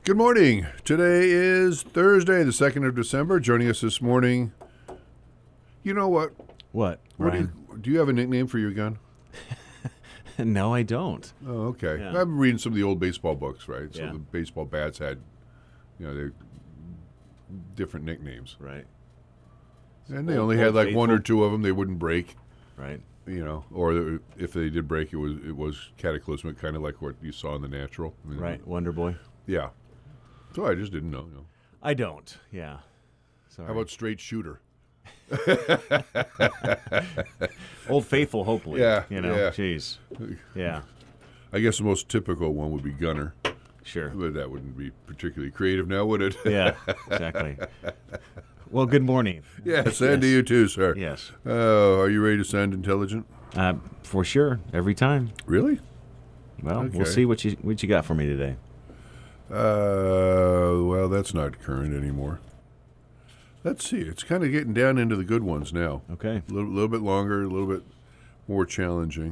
Good morning. Today is Thursday, the 2nd of December. Joining us this morning, you know what? What? Do you have a nickname for your gun? No, I don't. Oh, okay. Yeah. I've been reading some of the old baseball books, right? So Yeah. the baseball bats had, they different nicknames. Right. And they Old- only had Old like one or Faithful. two of them they wouldn't break, Right. or if they did break, it was cataclysmic, kind of like what you saw in The Natural. I mean, Right. Wonder Boy. Yeah. So I just didn't know. I don't. Yeah. Sorry. How about Straight Shooter? Old Faithful? Hopefully. Yeah, You know. yeah. Jeez. Yeah. I guess the most typical one would be Gunner. Sure. But that wouldn't be particularly creative now, would it? Yeah. Exactly. Well, good morning. Yes, and to you too, sir. Yes. Are you ready to sound intelligent? For sure. Every time. Really? Well, Okay. we'll see what you got for me today. Well, that's not current anymore. Let's see. It's kind of getting down into the good ones now. Okay. A little bit longer, a little bit more challenging.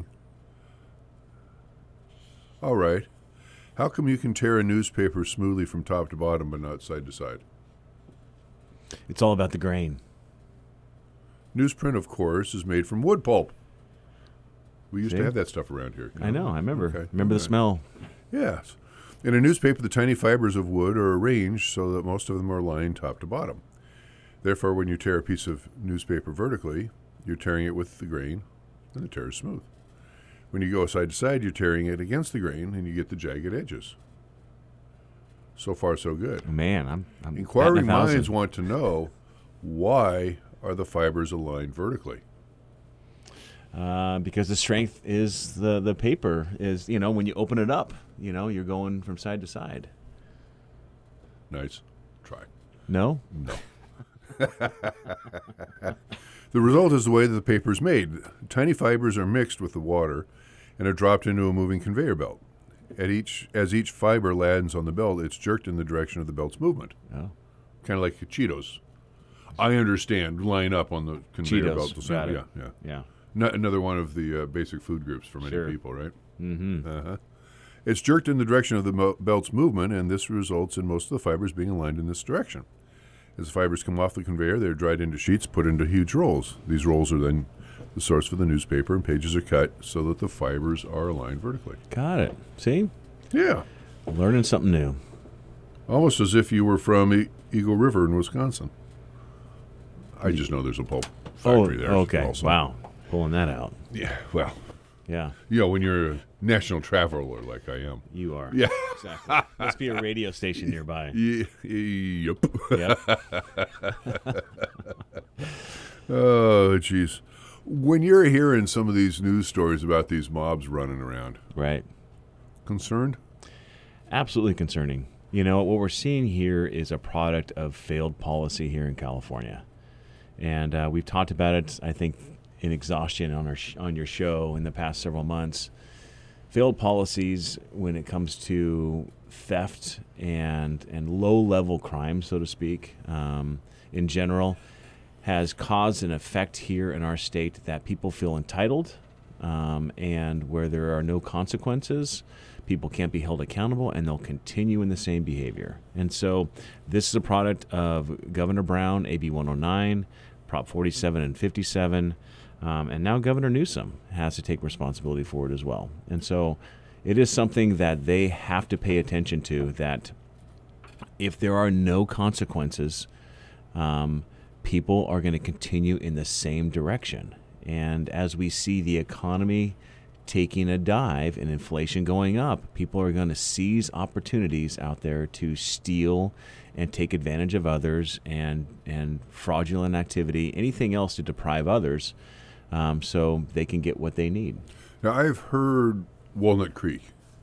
All right. How come you can tear a newspaper smoothly from top to bottom but not side to side? It's all about the grain. Newsprint, of course, is made from wood pulp. We used See? to have that stuff around here. I know. I remember. Okay. Remember the All right. smell. Yes. In a newspaper, the tiny fibers of wood are arranged so that most of them are lined top to bottom. Therefore, when you tear a piece of newspaper vertically, you're tearing it with the grain, and the tear is smooth. When you go side to side, you're tearing it against the grain, and you get the jagged edges. So far, so good. Man, I'm Inquiring batting 1,000. minds want to know, why are the fibers aligned vertically? Because the strength is the paper is, when you open it up, you're going from side to side. Nice. Try. No? No. The result is the way that the paper is made. Tiny fibers are mixed with the water and are dropped into a moving conveyor belt. As each fiber lands on the belt, it's jerked in the direction of the belt's movement. Oh. Kind of like Cheetos. I understand. Line up on the conveyor Cheetos. belt. Got it. Yeah. Yeah. Another one of the basic food groups for many Sure. people, right? Mm-hmm. Uh-huh. It's jerked in the direction of the belt's movement, and this results in most of the fibers being aligned in this direction. As the fibers come off the conveyor, they're dried into sheets, put into huge rolls. These rolls are then the source for the newspaper, and pages are cut so that the fibers are aligned vertically. Got it. See? Yeah. Learning something new. Almost as if you were from Eagle River in Wisconsin. I just know there's a pulp factory there. Okay. Also. Wow. Pulling that out. Yeah, well, Yeah. when you're a national traveler like I am. You are. Yeah. Exactly. Must be a radio station nearby. Yep. Yep. Oh, jeez. When you're hearing some of these news stories about these mobs running around, Right. concerned? Absolutely concerning. What we're seeing here is a product of failed policy here in California. And we've talked about it, I think, in exhaustion on your show in the past several months. Failed policies when it comes to theft and low-level crime, so to speak, in general, has caused an effect here in our state that people feel entitled, and where there are no consequences, people can't be held accountable, and they'll continue in the same behavior. And so this is a product of Governor Brown, AB 109, Prop 47 and 57, and now Governor Newsom has to take responsibility for it as well. And so it is something that they have to pay attention to, that if there are no consequences, people are going to continue in the same direction. And as we see the economy taking a dive and inflation going up, people are going to seize opportunities out there to steal and take advantage of others and fraudulent activity, anything else to deprive others, so they can get what they need. Now, I've heard Walnut Creek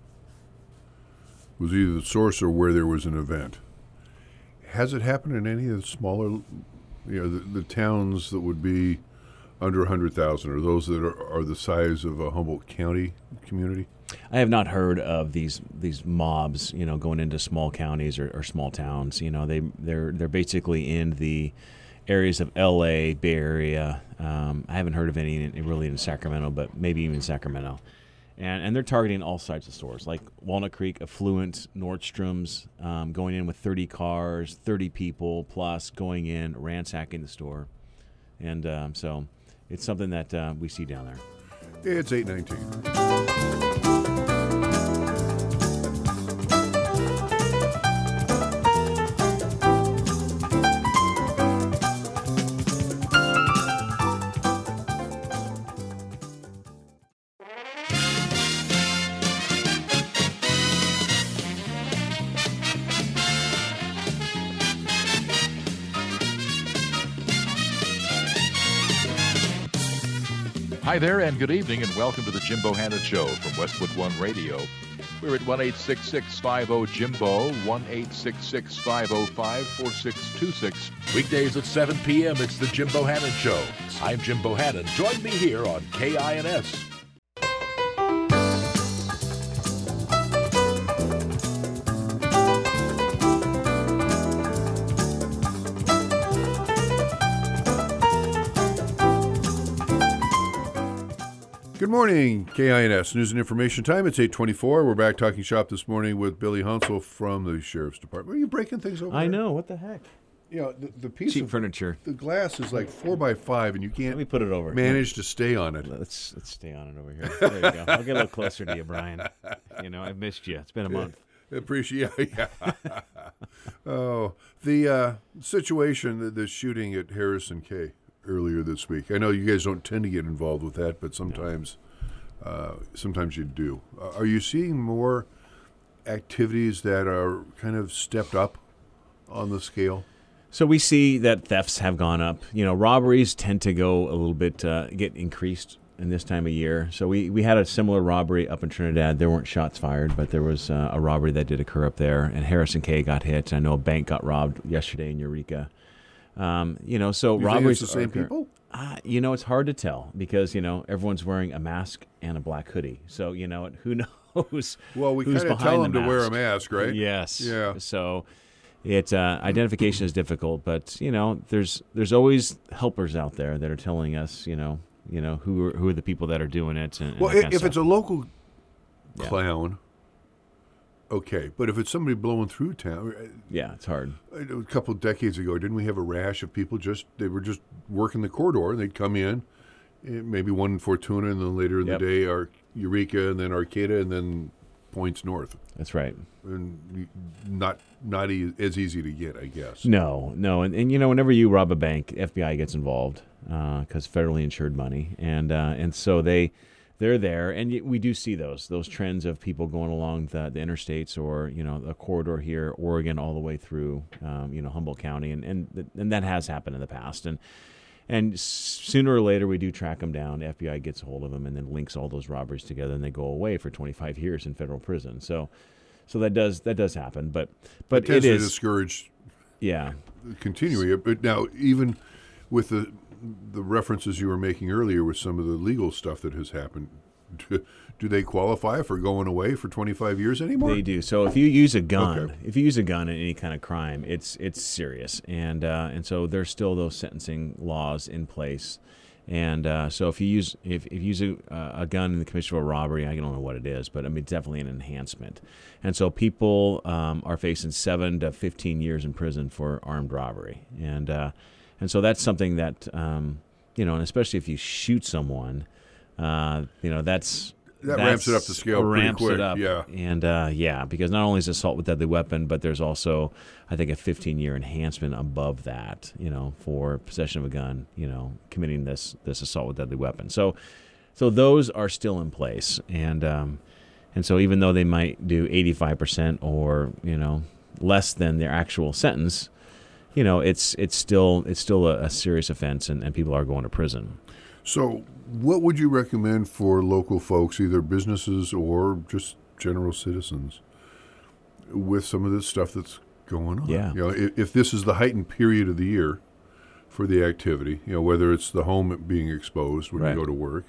was either the source or where there was an event. Has it happened in any of the smaller, the towns that would be under 100,000, or those that are the size of a Humboldt County community? I have not heard of these mobs, going into small counties or small towns. They're basically in the areas of L.A., Bay Area. I haven't heard of any really in Sacramento, but maybe even Sacramento. And they're targeting all sides of stores, like Walnut Creek, Affluent, Nordstrom's, going in with 30 cars, 30 people plus, going in, ransacking the store. And so it's something that we see down there. It's 8:19. Hi there, and good evening, and welcome to the Jim Bohannon Show from Westwood One Radio. We're at 1-866-50-JIMBO, 1-866-505-4626. Weekdays at 7 p.m., it's the Jim Bohannon Show. I'm Jim Bohannon. Join me here on KINS. Good morning, KINS News and Information Time. It's 8:24. We're back talking shop this morning with Billy Hunsel from the Sheriff's Department. Are you breaking things over I there? know. What the heck? You know, the piece Cheap of furniture. the glass is like 4x5, and you Let can't me put it over. manage to stay on it. Let's stay on it over here. There you go. I'll get a little closer to you, Brian. You know, I've missed you. It's been a month. Appreciate, yeah. Oh, the situation, the shooting at Harrison K earlier this week. I know you guys don't tend to get involved with that, but sometimes you do. Are you seeing more activities that are kind of stepped up on the scale? So we see that thefts have gone up. You know, robberies tend to go a little bit, get increased in this time of year. So we had a similar robbery up in Trinidad. There weren't shots fired, but there was a robbery that did occur up there, and Harrison K got hit. I know a bank got robbed yesterday in Eureka. You know, so You robberies think it's the same occur. people? You know, it's hard to tell because, you know, everyone's wearing a mask and a black hoodie. So, you know, who knows Well, we who's kind of behind tell the them to wear a mask. mask, right? Yes. Yeah. So it's identification is difficult, but, you know, there's always helpers out there that are telling us, you know, who are the people that are doing it. And Well, that kind of if stuff. it's a local Yeah. clown, okay. But if it's somebody blowing through town, Yeah, it's hard. a couple of decades ago, didn't we have a rash of people they were just working the corridor, and they'd come in, maybe one in Fortuna, and then later in Yep. the day, Eureka, and then Arcata, and then points north. That's right. And not as easy to get, I guess. No, and you know, whenever you rob a bank, FBI gets involved because federally insured money, and so they're there, and we do see those trends of people going along the interstates or, you know, the corridor here, Oregon, all the way through, you know, Humboldt County, and that has happened in the past, and sooner or later we do track them down. The FBI gets a hold of them and then links all those robberies together, and they go away for 25 years in federal prison. So that does happen, but It tends it to is discourage yeah. continuing it. But now, even with the references you were making earlier with some of the legal stuff that has happened, do they qualify for going away for 25 years anymore? They do. So if you use a gun, Okay. in any kind of crime, it's serious, and so there's still those sentencing laws in place. And so if you use a gun in the commission of a robbery, I don't know what it is, but I mean, it's definitely an enhancement. And so people are facing 7 to 15 years in prison for armed robbery, and so that's something that you know, and especially if you shoot someone, you know, that ramps it up the scale pretty ramps quick, it up. yeah. And because not only is assault with deadly weapon, but there's also, I think, a 15-year enhancement above that, you know, for possession of a gun, you know, committing this assault with deadly weapon. So those are still in place, and so even though they might do 85% or, you know, less than their actual sentence, you know, it's still a serious offense, and people are going to prison. So what would you recommend for local folks, either businesses or just general citizens, with some of this stuff that's going on? Yeah. You know, if this is the heightened period of the year for the activity, you know, whether it's the home being exposed when Right. you go to work,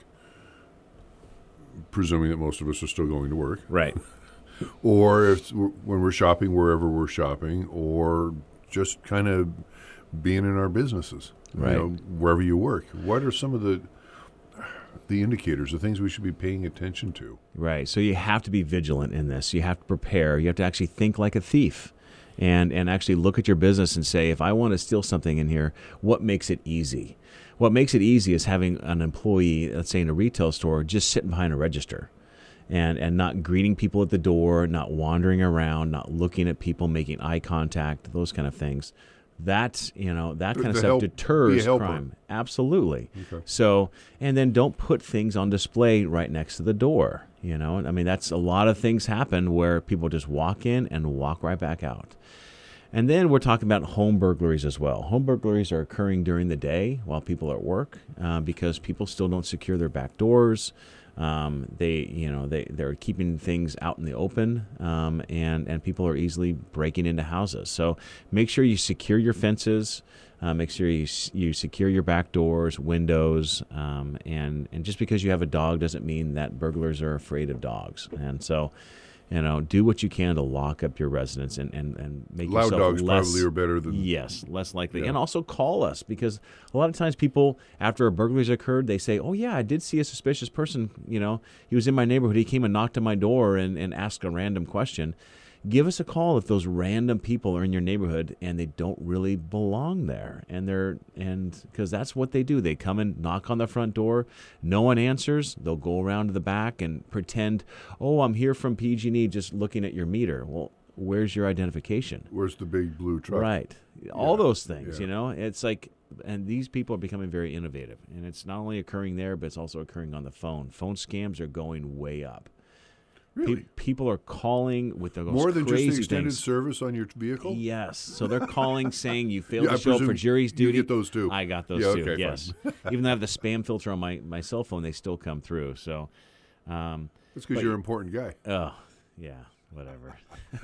presuming that most of us are still going to work, Right. or when we're shopping wherever we're shopping, or just kind of being in our businesses, Right. you know, wherever you work. What are some of the the indicators, the things we should be paying attention to. Right. So you have to be vigilant in this. You have to prepare. You have to actually think like a thief and actually look at your business and say, if I want to steal something in here, what makes it easy? What makes it easy is having an employee, let's say in a retail store, just sitting behind a register and not greeting people at the door, not wandering around, not looking at people, making eye contact, those kind of things. That kind of stuff deters crime. Absolutely. Okay. So, and then don't put things on display right next to the door. I mean, that's a lot of things happen where people just walk in and walk right back out. And then we're talking about home burglaries as well. Home burglaries are occurring during the day while people are at work because people still don't secure their back doors. They're keeping things out in the open, and people are easily breaking into houses. So make sure you secure your fences. Make sure you secure your back doors, windows, and just because you have a dog doesn't mean that burglars are afraid of dogs. And so, do what you can to lock up your residence and make Loud yourself dogs less, probably are better than... Yes, less likely. Yeah. And also call us, because a lot of times people, after a burglary's occurred, they say, oh, yeah, I did see a suspicious person. He was in my neighborhood. He came and knocked on my door and asked a random question. Give us a call if those random people are in your neighborhood and they don't really belong there. And because that's what they do. They come and knock on the front door. No one answers. They'll go around to the back and pretend, oh, I'm here from PG&E just looking at your meter. Well, where's your identification? Where's the big blue truck? Right. All those things, Yeah. It's like, and these people are becoming very innovative. And it's not only occurring there, but it's also occurring on the phone. Phone scams are going way up. Really? People are calling with the most More than just crazy the extended things. service on your vehicle? Yes. So they're calling saying you failed Yeah, to I show up for presume jury's duty. You get those too. I got those Yeah, too, okay, yes. Even though I have the spam filter on my cell phone, they still come through. So, That's because you're an important guy. oh, yeah, whatever.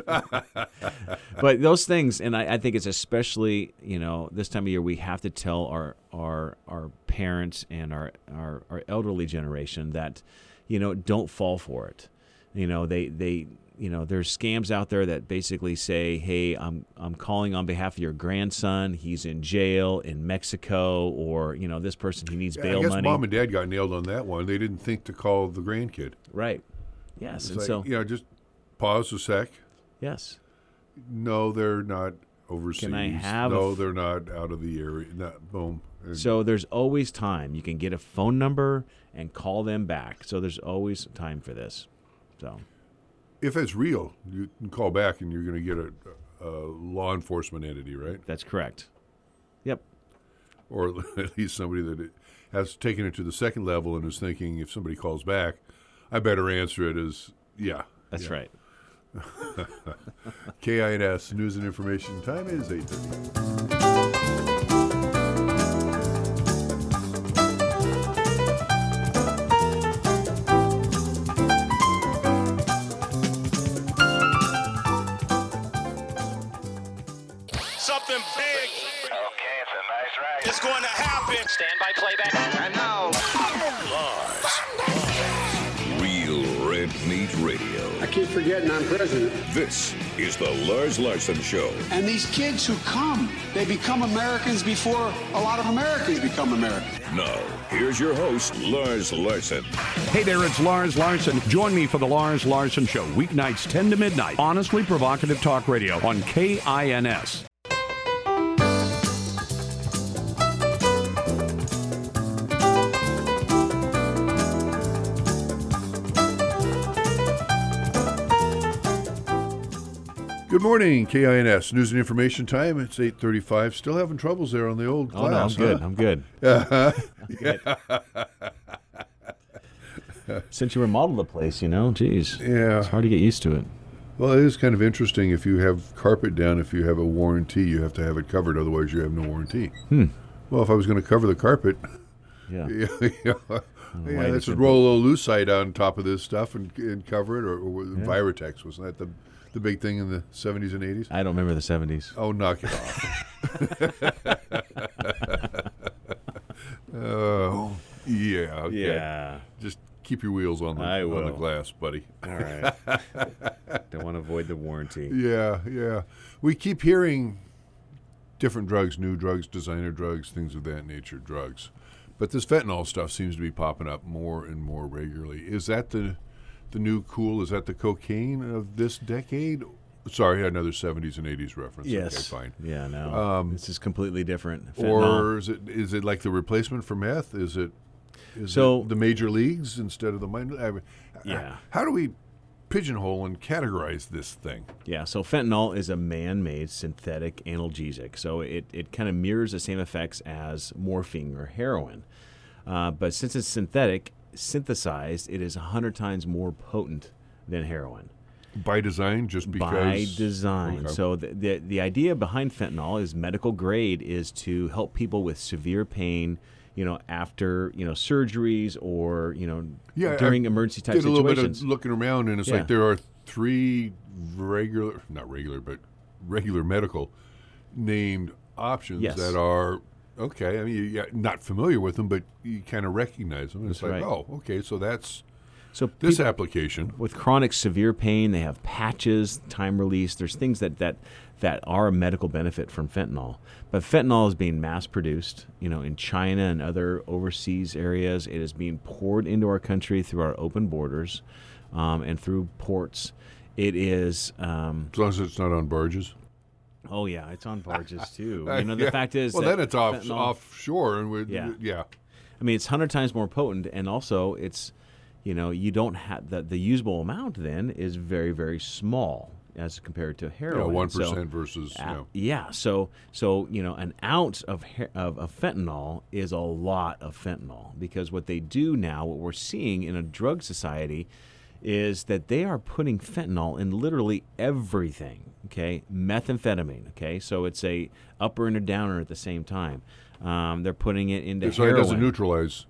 But those things, and I think it's especially, this time of year, we have to tell our parents and our elderly generation that, don't fall for it. There's scams out there that basically say, hey, I'm calling on behalf of your grandson. He's in jail in Mexico, or, this person, he needs bail I guess money. Mom and Dad got nailed on that one. They didn't think to call the grandkid. Right. Yes. It's And like, so, just pause a sec. yes. No, they're not overseas. Can I have No, they're not out of the area. Not, boom. And So there's always time. You can get a phone number and call them back. So there's always time for this. So if it's real, you can call back and you're going to get a law enforcement entity, right? that's correct. Yep. Or at least somebody that has taken it to the second level and is thinking, if somebody calls back, I better answer it as, yeah. That's right. KINS News and Information time is 8:30. Something big Okay, it's a nice ride. is going to happen. Stand by playback. And now, Real Red Meat Radio. I keep forgetting I'm president. This is the Lars Larson Show. And these kids who come, they become Americans before a lot of Americans become Americans. Now, here's your host, Lars Larson. Hey there, it's Lars Larson. Join me for the Lars Larson Show, weeknights 10 to midnight. Honestly provocative talk radio on KINS. Good morning, KINS News and Information time. It's 8:35. Still having troubles there on the old Oh, no, I'm glass, good. huh? I'm good. Since you remodeled the place, geez. Yeah. It's hard to get used to it. Well, it is kind of interesting. If you have carpet down, if you have a warranty, you have to have it covered. Otherwise, you have no warranty. Well, if I was going to cover the carpet, Yeah. let's just roll a little lucite on top of this stuff and cover it, or Viratex. Wasn't that the big thing in the 70s and 80s? I don't remember the 70s. Oh, knock it off. Oh, yeah. Okay. Yeah. Just keep your wheels on I the will. glass, buddy. All right. Don't want to avoid the warranty. Yeah. We keep hearing different drugs, new drugs, designer drugs, things of that nature, drugs. But this fentanyl stuff seems to be popping up more and more regularly. Is that the new cool? Is that the cocaine of this decade? Sorry, another 70s and 80s reference. Yes. Okay, fine. Yeah, no. This is completely different. Or Fentanyl. is it like the replacement for meth? Is it So- the major leagues instead of the minor? Yeah. How do we pigeonhole and categorize this thing? Yeah, so fentanyl is a man-made synthetic analgesic. So it kind of mirrors the same effects as morphine or heroin. But since it's synthesized, it is 100 times more potent than heroin. By design, just because? By design. Okay. So the idea behind fentanyl is medical grade is to help people with severe pain, after, surgeries or, during emergency type did situations. a little bit of looking around, and it's Yeah. like there are 3 regular medical named options Yes. that are okay. I mean, you're not familiar with them, but you kind of recognize them. It's That's like, right. oh, okay, so that's So this people- application. with chronic severe pain, they have patches, time release. There's things that are a medical benefit from fentanyl. But fentanyl is being mass produced, in China and other overseas areas. It is being poured into our country through our open borders and through ports. It is. As long as it's not on barges. Oh yeah, it's on barges too. Yeah. The fact is, well, that then it's fentanyl- offshore, and Yeah. yeah. I mean, it's 100 times more potent, and also it's, you don't have the usable amount. Then is very, very small as compared to heroin. 1% versus. Yeah. So an ounce of fentanyl is a lot of fentanyl, because what they do now, what we're seeing in a drug society, is that they are putting fentanyl in literally everything. Okay, methamphetamine. Okay, so it's a upper and a downer at the same time. They're putting it into So heroin. it doesn't neutralize.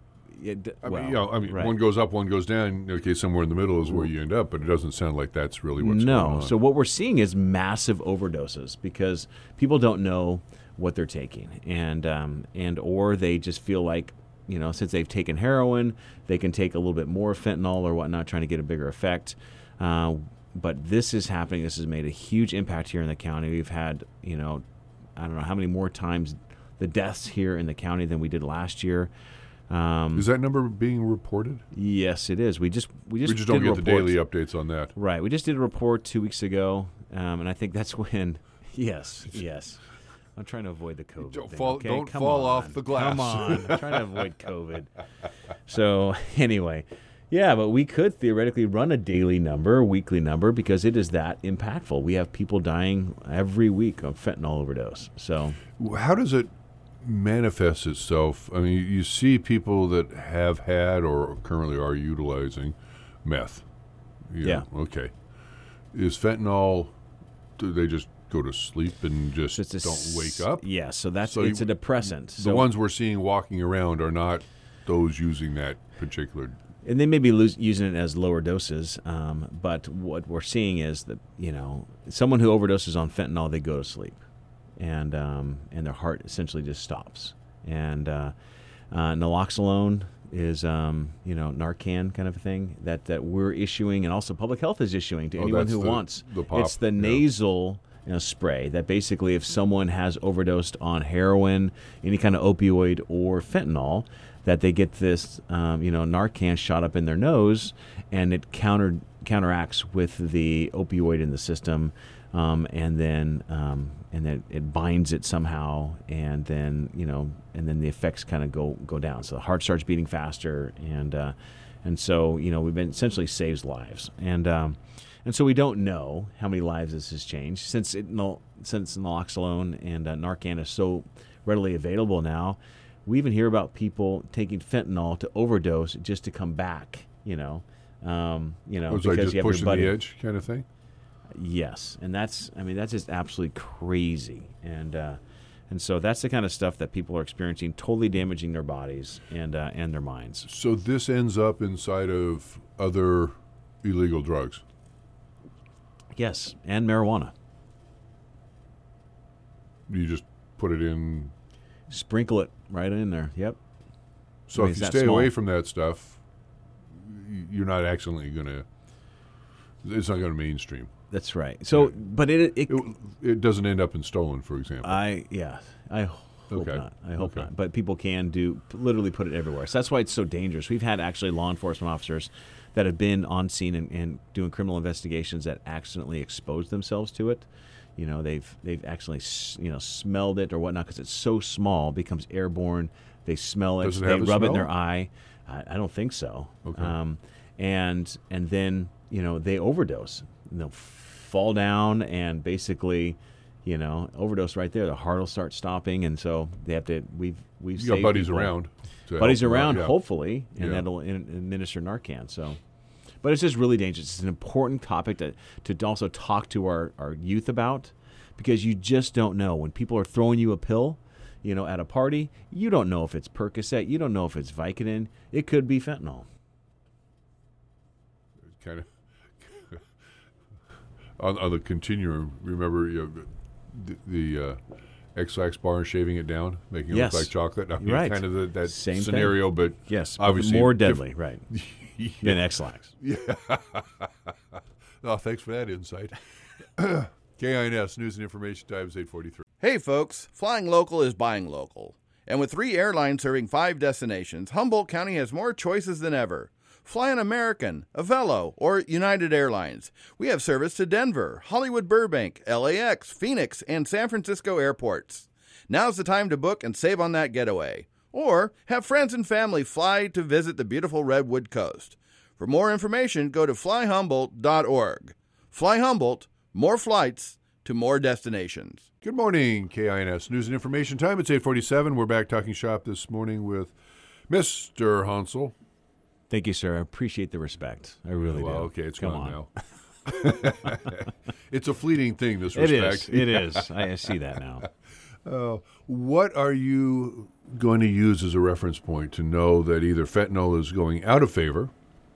I One goes up, one goes down. Okay, somewhere in the middle is where you end up, but it doesn't sound like that's really what's going on. So what we're seeing is massive overdoses, because people don't know what they're taking, and or they just feel like, since they've taken heroin, they can take a little bit more fentanyl or whatnot, trying to get a bigger effect. But this is happening. This has made a huge impact here in the county. We've had, I don't know how many more times the deaths here in the county than we did last year. Is that number being reported? Yes, it is. We just don't did get a the report. daily updates on that. Right. We just did a report 2 weeks ago, and I think that's when. Yes. I'm trying to avoid the COVID. Don't thing, fall- okay? don't Come fall on. off the glass. Come on. I'm trying to avoid COVID. So anyway, yeah, but we could theoretically run a daily number, a weekly number, because it is that impactful. We have people dying every week of fentanyl overdose. So How does it manifest itself? I mean, you see people that have had or currently are utilizing meth. Yeah. Okay. Is fentanyl? Do they just go to sleep and just don't wake up? Yeah. So it's So a depressant. The So, ones we're seeing walking around are not those using that particular. and they may be using it as lower doses, but what we're seeing is that someone who overdoses on fentanyl, they go to sleep, and their heart essentially just stops. And naloxone is Narcan kind of a thing that we're issuing, and also public health is issuing to anyone that's who the wants. pop, It's the yeah. nasal spray that basically, if someone has overdosed on heroin, any kind of opioid, or fentanyl, that they get this Narcan shot up in their nose, and it counteracts with the opioid in the system, and then it binds it somehow, and then the effects kind of go down. So the heart starts beating faster, and so we've been essentially saves lives, and so we don't know how many lives this has changed since naloxone and Narcan is so readily available now. We even hear about people taking fentanyl to overdose just to come back. Was because like just you have pushing your buddy. the edge kind of thing? Yes, and that's just absolutely crazy, and so that's the kind of stuff that people are experiencing, totally damaging their bodies and their minds. So this ends up inside of other illegal drugs. Yes, and marijuana. You just put it in. Sprinkle it right in there. Yep. So I mean, if you it's that stay away small. from that stuff, you're not accidentally going to. It's not going to mainstream. That's right. So, but it It doesn't end up in stolen, for example. I hope Okay. not. I hope Okay. not. But people can literally put it everywhere. So that's why it's so dangerous. We've had actually law enforcement officers that have been on scene and doing criminal investigations that accidentally exposed themselves to it. You know, they've actually smelled it or whatnot because it's so small, it becomes airborne. They smell it. Does it They have a rub it in smell? their eye. I don't think so. Okay. And then they overdose. They'll fall down and basically, overdose right there. The heart will start stopping, and so they have to. We've You saved got buddies people. around. to Buddies help them out, around, yeah. hopefully, and Yeah. that'll administer Narcan. So, but it's just really dangerous. It's an important topic to also talk to our youth about, because you just don't know when people are throwing you a pill. At a party, you don't know if it's Percocet, you don't know if it's Vicodin. It could be fentanyl. Kind of on the continuum. Remember the X-Lax bar and shaving it down, making it Yes. look like chocolate. I mean, Right. kind of that Same scenario, thing. but Yes, but obviously more deadly, right, than X-Lax. Oh, thanks for that insight. KINS News and Information Times 8:43. Hey folks, flying local is buying local. And with 3 airlines serving 5 destinations, Humboldt County has more choices than ever. Fly an American, Avelo, or United Airlines. We have service to Denver, Hollywood Burbank, LAX, Phoenix, and San Francisco airports. Now's the time to book and save on that getaway. Or have friends and family fly to visit the beautiful Redwood Coast. For more information, go to flyhumboldt.org. Fly Humboldt, more flights to more destinations. Good morning, KINS News and Information Time. It's 8:47. We're back talking shop this morning with Mr. Hansel. Thank you, sir. I appreciate the respect. I really do. Well, okay, it's Come gone on. now. It's a fleeting thing, this It respect. is. It is. I see that now. What are you going to use as a reference point to know that either fentanyl is going out of favor,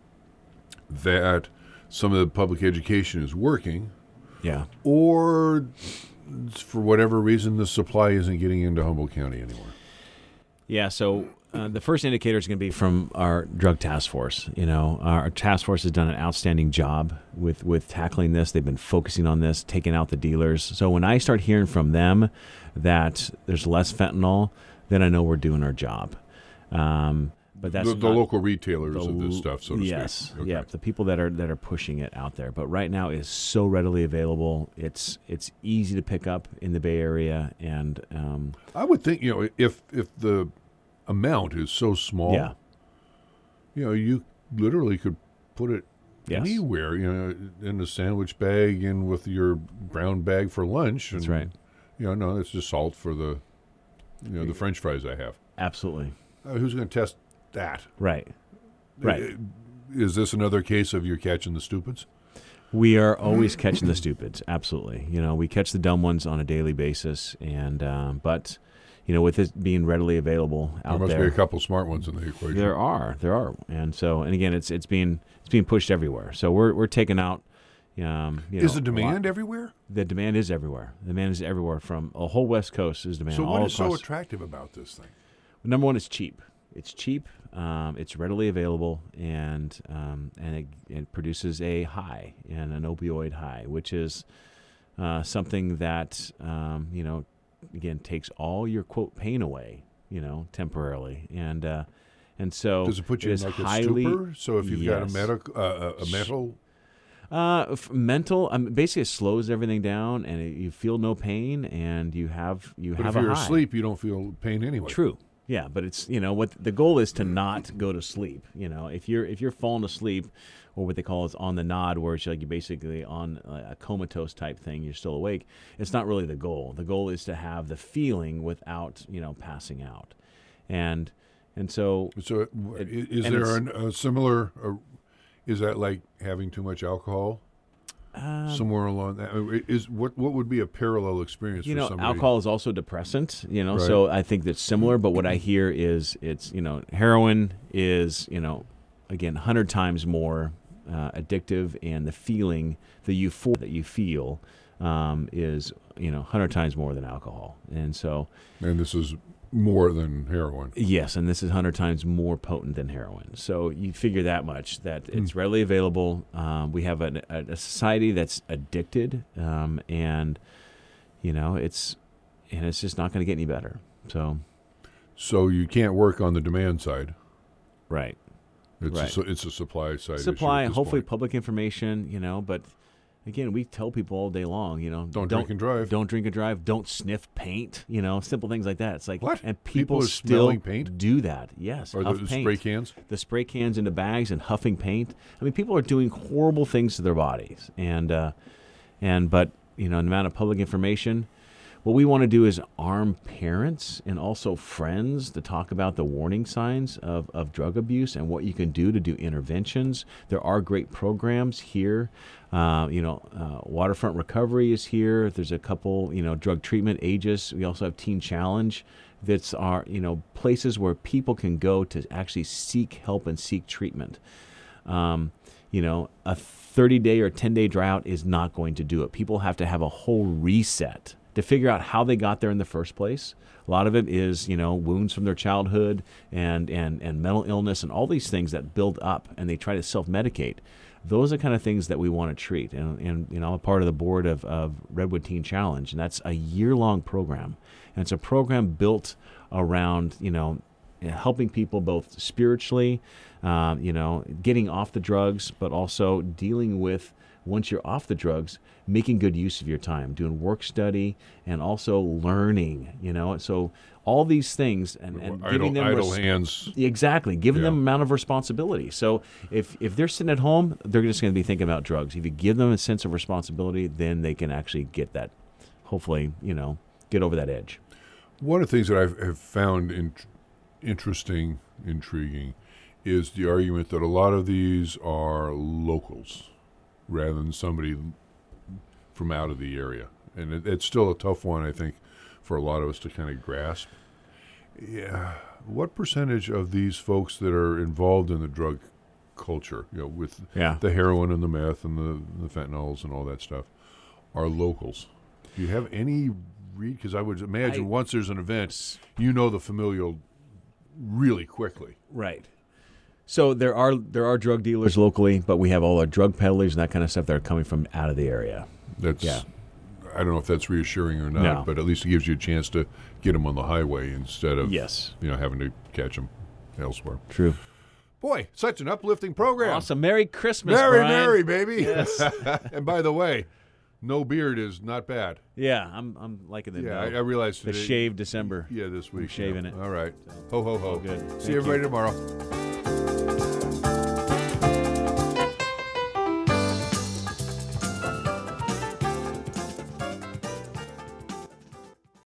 that some of the public education is working, Yeah. or for whatever reason the supply isn't getting into Humboldt County anymore? Yeah, so the first indicator is going to be from our drug task force. Our task force has done an outstanding job with tackling this. They've been focusing on this, taking out the dealers. So when I start hearing from them that there's less fentanyl, then I know we're doing our job. But that's The not- local retailers of this stuff, so to yes, speak. Okay. yeah, the people that are pushing it out there. But right now it's so readily available. It's easy to pick up in the Bay Area, and I would think, if the amount is so small, yeah, you literally could put it Yes. anywhere, in a sandwich bag and with your brown bag for lunch. That's and, right. No, it's just salt for the French fries I have. absolutely Who's going to test that? right. Is this another case of you're catching the stupids? We are always catching the stupids. Absolutely, we catch the dumb ones on a daily basis, and but with it being readily available out There must there, be a couple smart ones in the equation. there are, and again, it's being pushed everywhere. So we're taking out. Is the demand everywhere? The demand is everywhere. The demand is everywhere from a whole West Coast is demand. So all what is so across. attractive about this thing? Number one, it's cheap. It's cheap. It's readily available, and it produces a high and an opioid high, which is something that again takes all your quote pain away, temporarily, and so Does it put you in is like a highly, stupor? So if you've got Yes. a mental, mental, basically it slows everything down, and you feel no pain, and you have but have if you're a high. asleep, you don't feel pain anyway. True. Yeah, but it's what the goal is to not go to sleep. If you're falling asleep, or what they call is on the nod, where it's like you're basically on a comatose type thing, you're still awake. It's not really the goal. The goal is to have the feeling without passing out, and so So is and there it's- a similar? Is that like having too much alcohol? Somewhere along that what would be a parallel experience for somebody? alcohol is also depressant. So I think that's similar. But what I hear is it's heroin is again 100 times more addictive, and the feeling, the euphoria that you feel, is 100 times more than alcohol. And this is more than heroin. yes, and this is 100 times more potent than heroin. So you figure that much, that it's readily available. We have a society that's addicted, and it's just not going to get any better. So you can't work on the demand side. Right. It's a supply side Supply, issue at this hopefully point. public information, but again, we tell people all day long, Don't drink and drive. Don't drink and drive. Don't sniff paint, simple things like that. It's like, What? And People people are still smelling paint? do that. Yes. Or huff the paint. spray cans? The spray cans into bags and huffing paint. I mean, people are doing horrible things to their bodies. But the amount of public information, what we want to do is arm parents and also friends to talk about the warning signs of drug abuse and what you can do to do interventions. There are great programs here. Waterfront Recovery is here. There's a couple, drug treatment, Aegis. We also have Teen Challenge. That's our, places where people can go to actually seek help and seek treatment. A 30-day or 10-day drought is not going to do it. People have to have a whole reset to figure out how they got there in the first place. A lot of it is, wounds from their childhood and mental illness and all these things that build up, and they try to self-medicate. Those are the kind of things that we want to treat. And I'm a part of the board of Redwood Teen Challenge, and that's a year-long program. And it's a program built around, helping people both spiritually, getting off the drugs, but also dealing with, once you're off the drugs, making good use of your time, doing work study, and also learning, So all these things and giving them idle hands. Exactly, giving them amount of responsibility. So if they're sitting at home, they're just going to be thinking about drugs. If you give them a sense of responsibility, then they can actually get that, hopefully, get over that edge. One of the things that I have found interesting, intriguing, is the argument that a lot of these are locals rather than somebody from out of the area. And it's still a tough one, I think, for a lot of us to kind of grasp. Yeah. What percentage of these folks that are involved in the drug culture, with the heroin and the meth and the fentanyls and all that stuff, are locals? Do you have any read? Because I would imagine once there's an event, the familial really quickly. Right. So there are drug dealers locally, but we have all our drug peddlers and that kind of stuff that are coming from out of the area. I don't know if that's reassuring or not, but at least it gives you a chance to get them on the highway instead of having to catch them elsewhere. True. Boy, such an uplifting program. Awesome. Merry Christmas, Merry, Brian. Merry, baby. Yes. And by the way, no beard is not bad. Yeah, I'm liking it. Yeah, I realized today. The shave December. Yeah, this week. I'm shaving it. All right. Ho, ho, ho. Good. See everybody tomorrow.